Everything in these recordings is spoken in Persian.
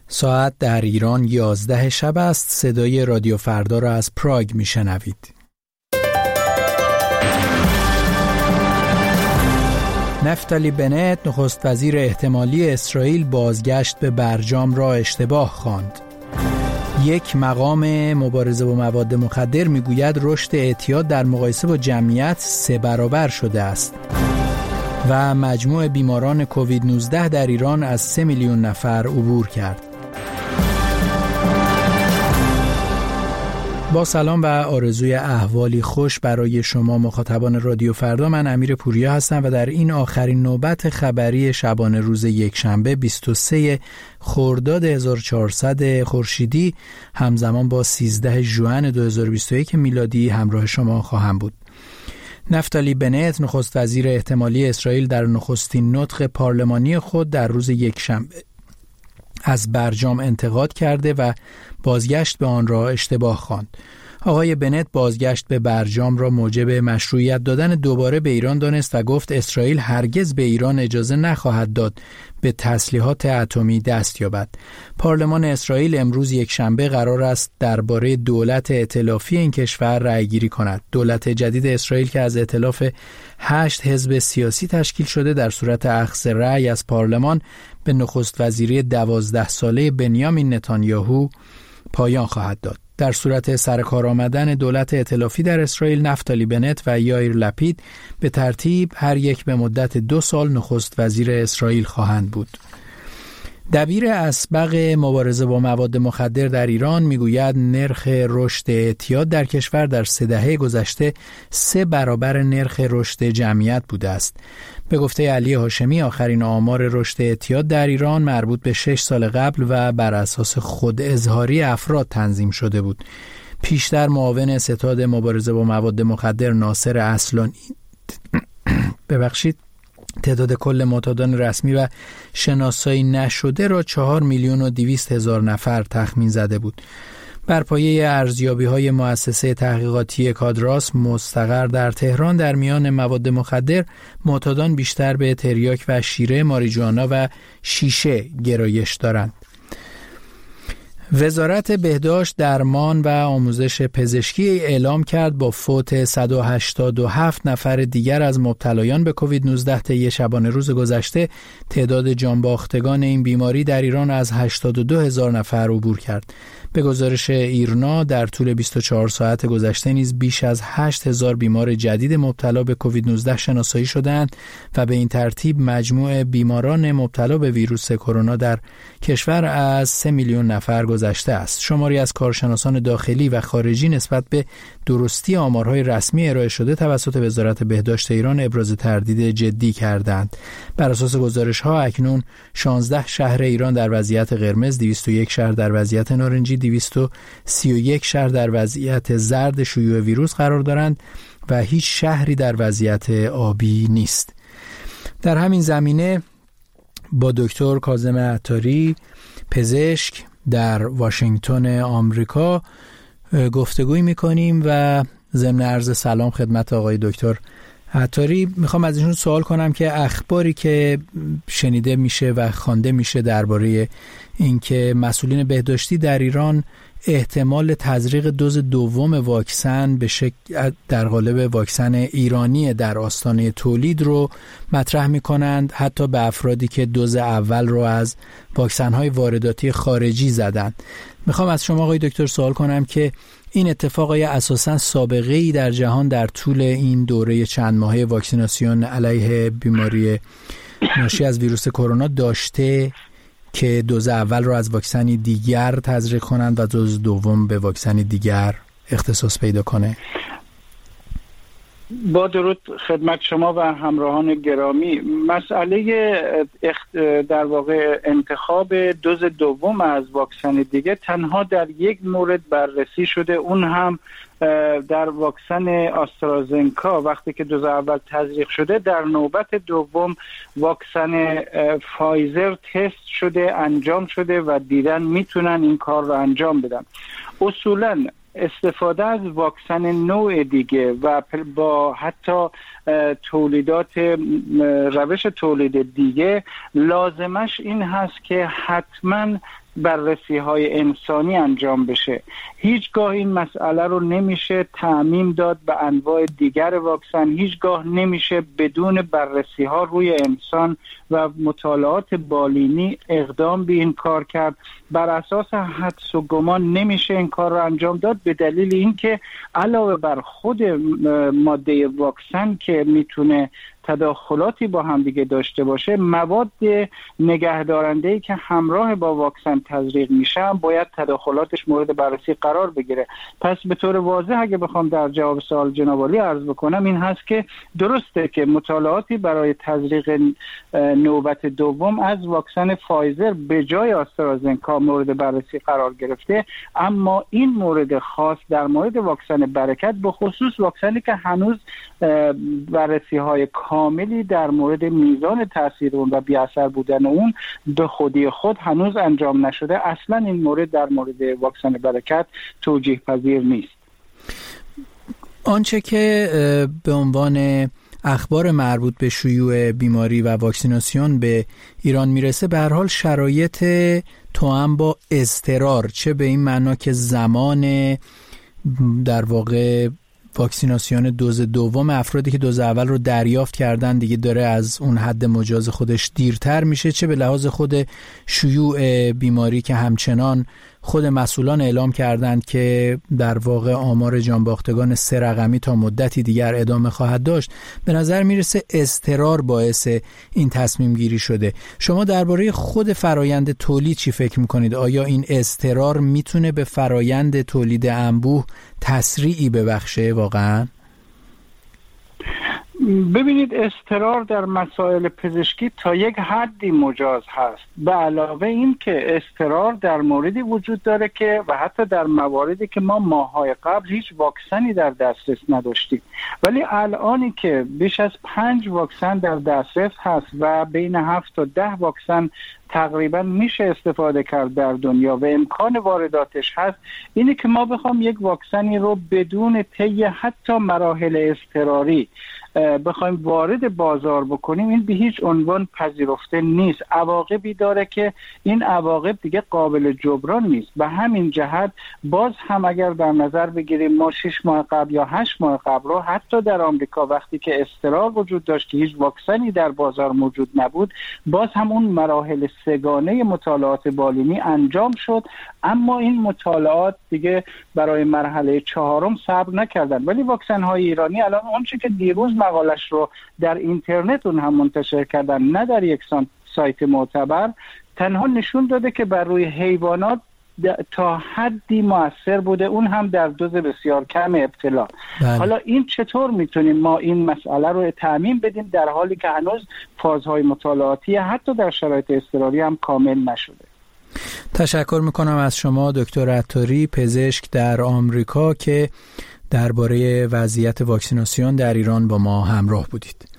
ساعت در ایران 11 شب است. صدای رادیو فردا را از پراگ میشنوید. نفتالی بنت، نخست وزیر احتمالی اسرائیل، بازگشت به برجام را اشتباه خواند. یک مقام مبارزه با مواد مخدر میگوید رشد اعتیاد در مقایسه با جمعیت 3 برابر شده است. و مجموع بیماران کووید 19 در ایران از 3 میلیون نفر عبور کرد. با سلام و آرزوی احوالی خوش برای شما مخاطبان رادیو فردا، من امیر پوریا هستم و در این آخرین نوبت خبری شبانه روز یکشنبه 23 خرداد 1400 خورشیدی همزمان با 13 ژوئن 2021 میلادی همراه شما خواهم بود. نفتالی بنت، نخست وزیر احتمالی اسرائیل، در نخستین نطق پارلمانی خود در روز یکشنبه از برجام انتقاد کرده و بازگشت به آن را اشتباه خواند. آقای بنت بازگشت به برجام را موجب مشروعیت دادن دوباره به ایران دانست و گفت اسرائیل هرگز به ایران اجازه نخواهد داد به تسلیحات اتمی دست یابد. پارلمان اسرائیل امروز یکشنبه قرار است درباره دولت ائتلافی این کشور رأیگیری کند. دولت جدید اسرائیل که از ائتلاف 8 حزب سیاسی تشکیل شده، در صورت اخذ رأی از پارلمان به نخست وزیری 12 ساله بنیامین نتانیاهو پایان خواهد داد. در صورت سرکار آمدن دولت ائتلافی در اسرائیل، نفتالی بنت و یائیر لپید به ترتیب هر یک به مدت 2 سال نخست وزیر اسرائیل خواهند بود. دبیر اسبق مبارزه با مواد مخدر در ایران میگوید نرخ رشد اعتیاد در کشور در 3 دهه گذشته 3 برابر نرخ رشد جمعیت بوده است. به گفته علی هاشمی، آخرین آمار رشد اعتیاد در ایران مربوط به 6 سال قبل و بر اساس خود اظهاری افراد تنظیم شده بود. پیشتر معاون ستاد مبارزه با مواد مخدر ناصر اصلانی تعداد کل معتادان رسمی و شناسایی نشده را 4,200,000 نفر تخمین زده بود. بر پایه ارزیابی‌های مؤسسه تحقیقاتی کادراس مستقر در تهران، در میان مواد مخدر معتادان بیشتر به تریاک و شیره، ماریجوانا و شیشه گرایش دارند. وزارت بهداشت، درمان و آموزش پزشکی اعلام کرد با فوت 187 نفر دیگر از مبتلایان به کووید 19 طی شبانه روز گذشته، تعداد جانباختگان این بیماری در ایران از 82,000 نفر عبور کرد. به گزارش ایرنا در طول 24 ساعت گذشته نیز بیش از 8,000 بیمار جدید مبتلا به کووید 19 شناسایی شدند و به این ترتیب مجموع بیماران مبتلا به ویروس کرونا در کشور از 3 میلیون نفر گذشته است. شماری از کارشناسان داخلی و خارجی نسبت به درستی آمارهای رسمی ارائه شده توسط وزارت بهداشت ایران ابراز تردید جدی کردند. بر اساس گزارش‌ها اکنون 16 شهر ایران در وضعیت قرمز، 201 شهر در وضعیت نارنجی، 231 شهر در وضعیت زرد شیوع ویروس قرار دارند و هیچ شهری در وضعیت آبی نیست. در همین زمینه با دکتر کاظم عطاری، پزشک در واشنگتن آمریکا، گفتگوی میکنیم و ضمن عرض سلام خدمت آقای دکتر عطاری میخوام از ایشون سوال کنم که اخباری که شنیده میشه و خوانده میشه درباره اینکه مسئولین بهداشتی در ایران احتمال تزریق دوز دوم واکسن به شکل در قالب واکسن ایرانی در آستانه تولید رو مطرح میکنند، حتی به افرادی که دوز اول رو از واکسن‌های وارداتی خارجی زدند. میخوام از شما آقای دکتر سوال کنم که این اتفاق اساساً سابقه‌ای در جهان در طول این دوره چند ماهه واکسیناسیون علیه بیماری ناشی از ویروس کرونا داشته که دوز اول رو از واکسنی دیگر تزریق کنند و دوز دوم به واکسنی دیگر اختصاص پیدا کنه؟ با درود خدمت شما و همراهان گرامی، مسئله در واقع انتخاب دوز دوم از واکسن دیگه تنها در یک مورد بررسی شده، اون هم در واکسن آسترازنکا. وقتی که دوز اول تزریق شده، در نوبت دوم واکسن فایزر تست شده، انجام شده و دیدن میتونن این کار رو انجام بدن. اصولاً استفاده از واکسن نوع دیگه و با حتی تولیدات روش تولید دیگه لازمش این هست که حتما بررسی‌های انسانی انجام بشه. هیچگاه این مسئله رو نمیشه تعمیم داد به انواع دیگر واکسن، هیچگاه نمیشه بدون بررسی‌ها روی انسان و مطالعات بالینی اقدام به این کار کرد. بر اساس حدس و گمان نمیشه این کار رو انجام داد، به دلیل اینکه علاوه بر خود ماده واکسن که میتونه تداخلاتی با هم دیگه داشته باشه، مواد نگهدارنده‌ای که همراه با واکسن تزریق میشه باید تداخلاتش مورد بررسی قرار بگیره. پس به طور واضح اگه بخوام در جواب سوال جناب عالی عرض بکنم این هست که درسته که مطالعاتی برای تزریق نوبت دوم از واکسن فایزر به جای آسترازنکا مورد بررسی قرار گرفته، اما این مورد خاص در مورد واکسن برکت به خصوص واکسنی که هنوز بررسی‌های کاملی در مورد میزان تاثیر اون و بی‌اثر بودن اون به خودی خود هنوز انجام نشده، اصلا این مورد در مورد واکسن برکت توجیه پذیر نیست. آنچه که به عنوان اخبار مربوط به شیوع بیماری و واکسیناسیون به ایران میرسه به هر حال شرایط توأم با اضطرار، چه به این معنا که زمان در واقع واکسیناسیون دوز دوم افرادی که دوز اول رو دریافت کردن دیگه داره از اون حد مجاز خودش دیرتر میشه، چه به لحاظ خود شیوع بیماری که همچنان خود مسئولان اعلام کردند که در واقع آمار جانباختگان 3 رقمی تا مدتی دیگر ادامه خواهد داشت. به نظر میرسه اضطرار باعث این تصمیم گیری شده. شما درباره خود فرایند تولید چی فکر میکنید؟ آیا این اضطرار میتونه به فرایند تولید انبوه تسریعی ببخشه واقعا؟ ببینید، اضطرار در مسائل پزشکی تا یک حدی مجاز هست. به علاوه این که اضطرار در موردی وجود داره که و حتی در مواردی که ما ماه‌های قبل هیچ واکسنی در دسترس نداشتیم، ولی الانی که بیش از 5 واکسن در دسترس هست و بین 7 تا 10 واکسن تقریبا میشه استفاده کرد در دنیا و امکان وارداتش هست، اینه که ما بخوام یک واکسنی رو بدون طی حتی مراحل اضطراری بخوایم وارد بازار بکنیم، این به هیچ عنوان پذیرفته نیست. عواقبی داره که این عواقب دیگه قابل جبران نیست. به همین جهت باز هم اگر در نظر بگیریم ما 6 ماه قبل یا 8 ماه قبل رو حتی در آمریکا وقتی که اضطرار وجود داشت که هیچ واکسنی در بازار موجود نبود، باز هم اون مراحل سگانه مطالعات بالینی انجام شد، اما این مطالعات دیگه برای مرحله 4 صبر نکردن. ولی واکسن های ایرانی الان اونچه که دیروز مقالش رو در اینترنت اون هم منتشر کردن، نه در یک سایت معتبر، تنها نشون داده که بر روی حیوانات تا حدی مؤثر بوده، اون هم در دوز بسیار کم ابتلا. حالا این چطور میتونیم ما این مسئله رو تعمیم بدیم در حالی که هنوز فازهای مطالعاتی حتی در شرایط اضطراری هم کامل نشده؟ تشکر میکنم از شما دکتر عطاری، پزشک در آمریکا، که درباره وضعیت واکسیناسیون در ایران با ما همراه بودید.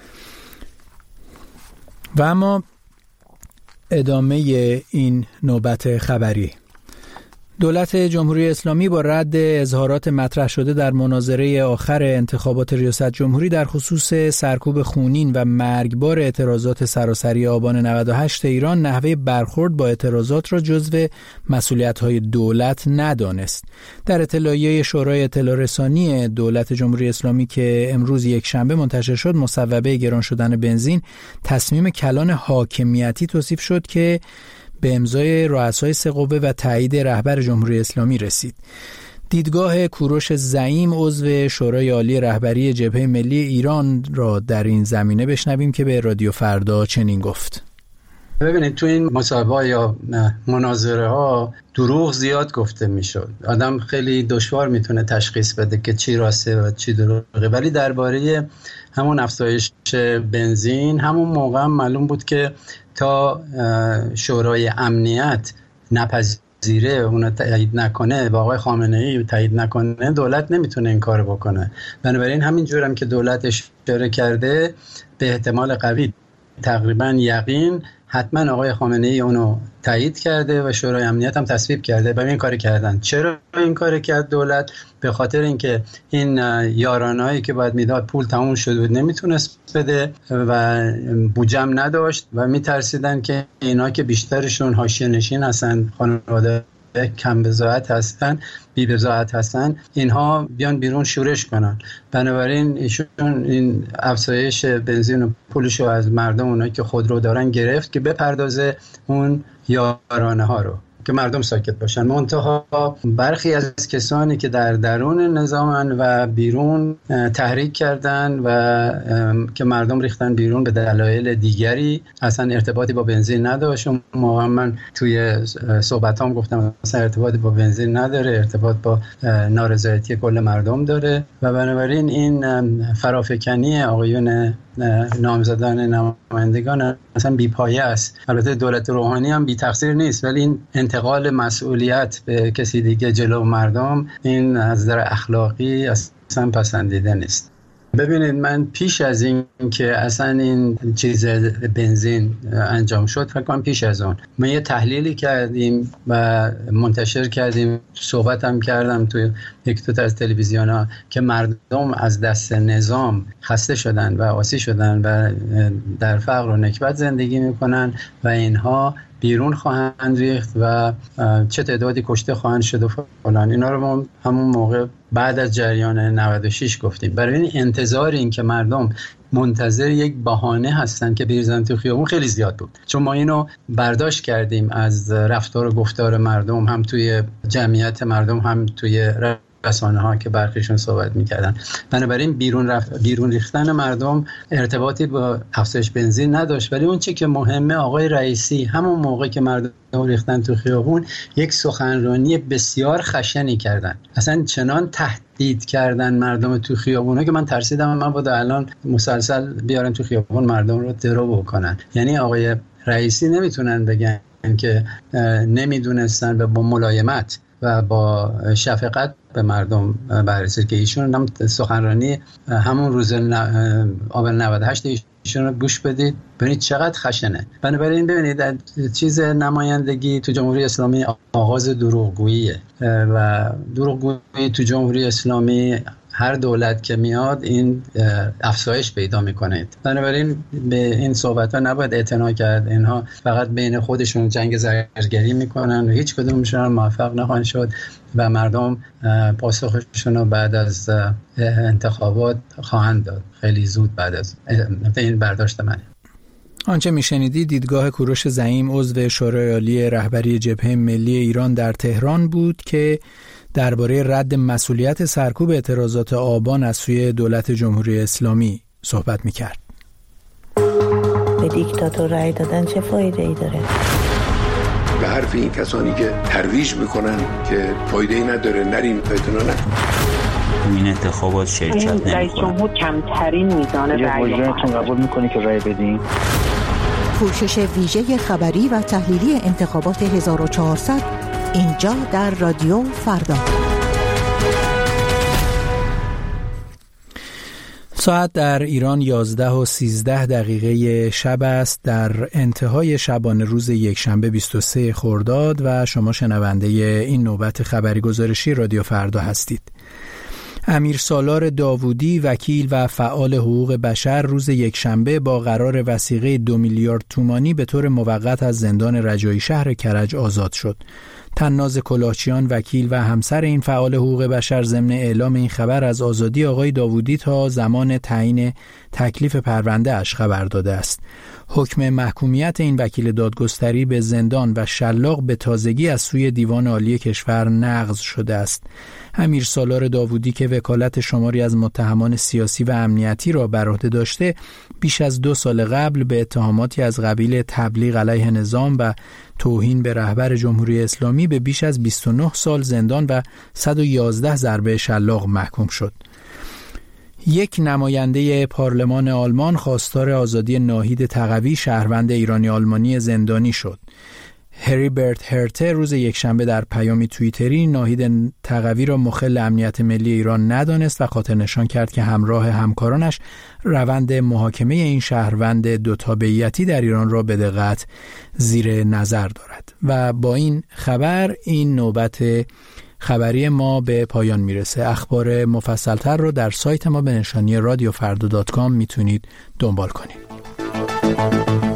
و اما ادامه این نوبت خبری. دولت جمهوری اسلامی با رد اظهارات مطرح شده در مناظره آخر انتخابات ریاست جمهوری در خصوص سرکوب خونین و مرگبار اعتراضات سراسری آبان 98 ایران، نحوه برخورد با اعتراضات را جزو مسئولیت‌های دولت ندانست. در اطلاعیه شورای اطلاع رسانی دولت جمهوری اسلامی که امروز یکشنبه منتشر شد، مصوبه گران شدن بنزین تصمیم کلان حاکمیتی توصیف شد که به امضای رؤسای 3 قوه و تایید رهبر جمهوری اسلامی رسید. دیدگاه کوروش زعیم عضو شورای عالی رهبری جبهه ملی ایران را در این زمینه بشنویم که به رادیو فردا چنین گفت. ببینید، تو این مسابقه یا مناظره ها دروغ زیاد گفته میشد. آدم خیلی دشوار میتونه تشخیص بده که چی راسته و چی دروغه، ولی درباره همون افزایش بنزین همون موقع هم معلوم بود که تا شورای امنیت نپذیره، اون تایید نکنه و آقای خامنه‌ای تایید نکنه، دولت نمیتونه این کارو بکنه. بنابراین همین جور هم که دولت اشاره کرده، به احتمال قوی تقریبا یقین حتما آقای خامنه‌ای اونو تایید کرده و شورای امنیت هم تصویب کرده. برای این کاری کردن. چرا این کاری کرد دولت؟ به خاطر اینکه این یارانه‌ای که باید میداد پول تموم شد و نمیتونست بده و بودجه نداشت و میترسیدن که اینا که بیشترشون حاشیه نشین هستن، خانواده کم بضاعت هستن، بی بضاعت هستن، اینها بیان بیرون شورش کنن. بنابراین ایشون این افزایش بنزین و پولشو از مردم، اونایی که خودرو دارن، گرفت که بپردازه اون یارانه ها رو که مردم ساکت باشن. منتها برخی از کسانی که در درون نظامن و بیرون تحریک کردن و که مردم ریختن بیرون به دلایل دیگری، اصلا ارتباطی با بنزین نداشت. موقع من توی صحبتام گفتم اصلا ارتباطی با بنزین نداره، ارتباط با نارضایتی کل مردم داره و بنابراین این فرافکنی آقایون نامزدان نمایندگان اصلا بی‌پایه است. البته دولت روحانی هم بی تقصیر نیست، ولی این انتقال مسئولیت به کسی دیگه جلو مردم، این از نظر اخلاقی اصلا پسندیده نیست. ببینید، من پیش از این که اصلا این چیز بنزین انجام شد، فکر کنم پیش از اون ما یه تحلیلی کردیم و منتشر کردیم، صحبت هم کردم توی یک دو تا از تلویزیون‌ها که مردم از دست نظام خسته شدن و آسی شدن و در فقر و نکبت زندگی میکنن و اینها بیرون خواهند ریخت و چه تعدادی کشته خواهند شد و فلان. اینا رو ما همون موقع بعد از جریان 96 گفتیم. برای این انتظار این که مردم منتظر یک بهانه هستن که بریزن تو خیابون خیلی زیاد بود، چون ما اینو برداشت کردیم از رفتار و گفتار مردم، هم توی جمعیت مردم هم توی رسانه ها که برخیشون صحبت میکردن. بنابراین بیرون ریختن مردم ارتباطی با افزایش بنزین نداشت. ولی اون چی که مهمه، آقای رئیسی همون موقع که مردم ریختن تو خیابون یک سخنرانی بسیار خشنی کردن، اصلا چنان تهدید کردن مردم تو خیابونه که من ترسیدم من باید الان مسلسل بیارن تو خیابون مردم رو درو بکنن. یعنی آقای رئیسی نمیتونن بگن که نمیدونستن و با ملایمت و با شفقت به مردم بررسی که ایشون هم سخنرانی همون روز آبان 98 ایشون رو گوش بدید، ببینید چقدر خشنه. بنابراین ببینید چیز نمایندگی تو جمهوری اسلامی آغاز دروغگوییه و دروغگویی تو جمهوری اسلامی هر دولت که میاد این افزایش پیدا میکنه. بنابراین به این صحبت ها نباید اعتنا کرد. اینها فقط بین خودشون جنگ زرگری میکنن و هیچ کدومشون موفق نخواهند شد و مردم پاسخشون رو بعد از انتخابات خواهند داد، خیلی زود بعد از این برداشت منه. آنچه میشنیدی دیدگاه کوروش زعیم، عضو شورای عالی رهبری جبهه ملی ایران در تهران بود که درباره رد مسئولیت سرکوب اعتراضات آبان از سوی دولت جمهوری اسلامی صحبت میکرد. به دیکتاتور رأی دادن چه فایده ای داره؟ به حرف این کسانی که ترویج میکنن که فایده ای نداره، نریم اعتنا نکنیم. این انتخابات شرکت نمیکنن. رئیس جمهور کمترین میزان رأی رو قبول میکنی که رأی بدین؟ پوشش ویژه خبری و تحلیلی انتخابات 1400 اینجا در رادیو فردا. ساعت در ایران 11:13 شب است، در انتهای شبانه روز یکشنبه 23 خرداد و شما شنونده این نوبت خبری گزارشی رادیو فردا هستید. امیر سالار داوودی، وکیل و فعال حقوق بشر، روز یکشنبه با قرار وثیقه 2 میلیارد تومانی به طور موقت از زندان رجایی شهر کرج آزاد شد. طناز کلاهچیان، وکیل و همسر این فعال حقوق بشر، ضمن اعلام این خبر از آزادی آقای داوودی تا زمان تعیین تکلیف پرونده اش خبر داده است. حکم محکومیت این وکیل دادگستری به زندان و شلاق به تازگی از سوی دیوان عالی کشور نقض شده است. امیر سالار داوودی که وکالت شماری از متهمان سیاسی و امنیتی را بر عهده داشته، بیش از 2 سال قبل به اتهاماتی از قبیل تبلیغ علیه نظام و توهین به رهبر جمهوری اسلامی به بیش از 29 سال زندان و 111 ضربه شلاق محکوم شد. یک نماینده پارلمان آلمان خواستار آزادی ناهید تقوی، شهروند ایرانی آلمانی زندانی شد. هریبرت هرته روز یکشنبه در پیامی توییتری ناهید تقوی را مخل امنیت ملی ایران ندانست و خاطر نشان کرد که همراه همکارانش روند محاکمه این شهروند دوتابعیتی در ایران را به دقت زیر نظر دارد. و با این خبر این نوبت خبری ما به پایان میرسه. اخبار مفصلتر رو در سایت ما به نشانی رادیوفردا.com میتونید دنبال کنید.